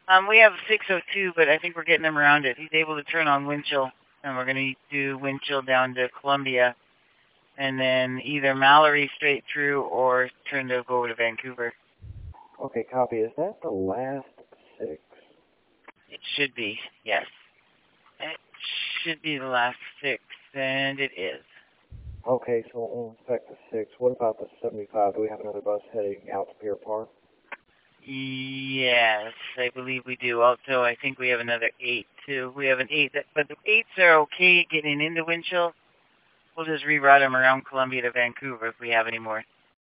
We have 602, but I think we're getting him around it. He's able to turn on Winchell, and we're going to do Winchell down to Columbia, and then either Mallory straight through or turn to go over to Vancouver. Okay, copy. Is that the last 6? It should be, yes. It should be the last 6, and it is. Okay, so we'll inspect the 6. What about the 75? Do we have another bus heading out to Pier Park? Yes, I believe we do. Also, I think we have another 8, too. We have an 8, but the 8s are okay getting into Winchell. We'll just reroute them around Columbia to Vancouver if we have any more.